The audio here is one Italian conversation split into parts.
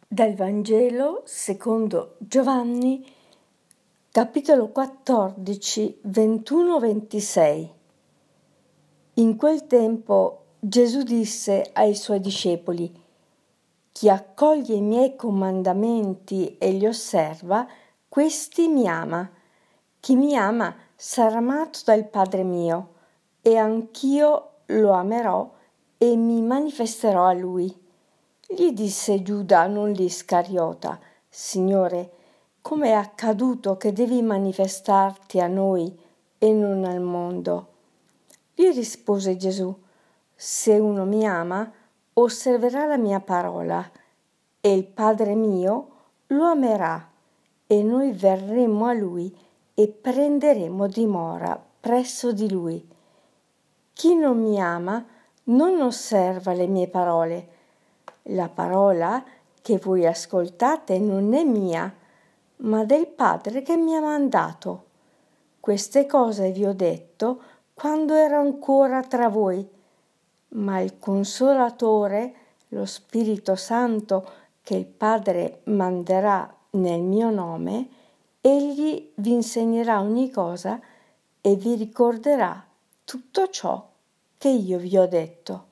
Dal Vangelo secondo Giovanni, capitolo 14, 21-26. In quel tempo Gesù disse ai suoi discepoli: «Chi accoglie i miei comandamenti e li osserva, questi mi ama. Chi mi ama sarà amato dal Padre mio, e anch'io lo amerò e mi manifesterò a lui». Gli disse Giuda, non l'Iscariota: «Signore, come è accaduto che devi manifestarti a noi e non al mondo?» Gli rispose Gesù: «Se uno mi ama, osserverà la mia parola, e il Padre mio lo amerà, e noi verremo a lui e prenderemo dimora presso di lui. Chi non mi ama non osserva le mie parole. La parola che voi ascoltate non è mia, ma del Padre che mi ha mandato. Queste cose vi ho detto quando ero ancora tra voi, ma il Consolatore, lo Spirito Santo, che il Padre manderà nel mio nome, egli vi insegnerà ogni cosa e vi ricorderà tutto ciò che io vi ho detto».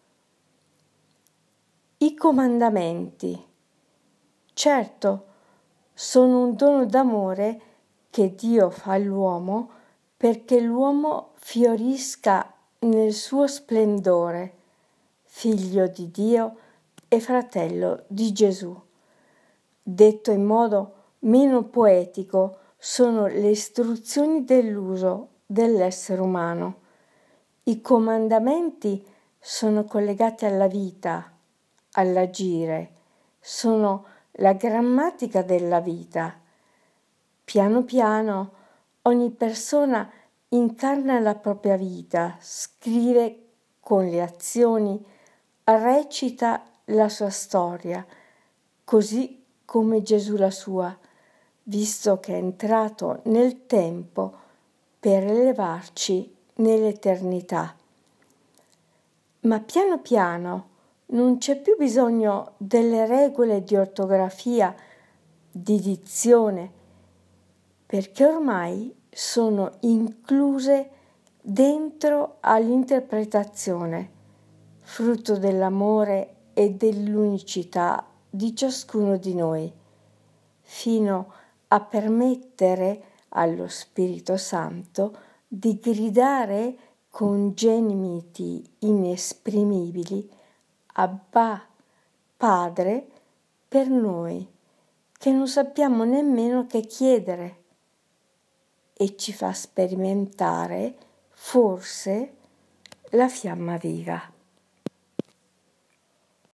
I comandamenti, certo, sono un dono d'amore che Dio fa all'uomo perché l'uomo fiorisca nel suo splendore, figlio di Dio e fratello di Gesù. Detto in modo meno poetico, sono le istruzioni dell'uso dell'essere umano. I comandamenti sono collegati alla vita, all'agire, sono la grammatica della vita. Piano piano ogni persona incarna la propria vita, scrive con le azioni, recita la sua storia, così come Gesù la sua, visto che è entrato nel tempo per elevarci nell'eternità. Ma piano piano non c'è più bisogno delle regole di ortografia, di dizione, perché ormai sono incluse dentro all'interpretazione, frutto dell'amore e dell'unicità di ciascuno di noi, fino a permettere allo Spirito Santo di gridare con gemiti inesprimibili: Abba, Padre, per noi, che non sappiamo nemmeno che chiedere, e ci fa sperimentare, forse, la fiamma viva.